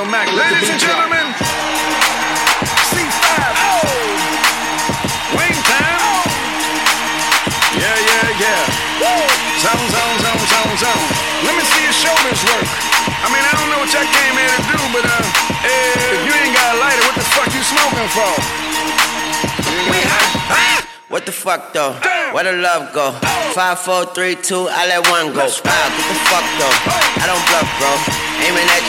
Mac. Ladies and gentlemen, C5. Wing time. Yeah. Zone. Let me see your shoulders work. I mean, I don't know what y'all came here to do, but if you ain't got a lighter, what the fuck you smoking for? We hot. What the fuck though? Where the love go? 5, 4, 3, 2, I let one go. Wow, get the fuck though. I don't bluff, bro. Aiming at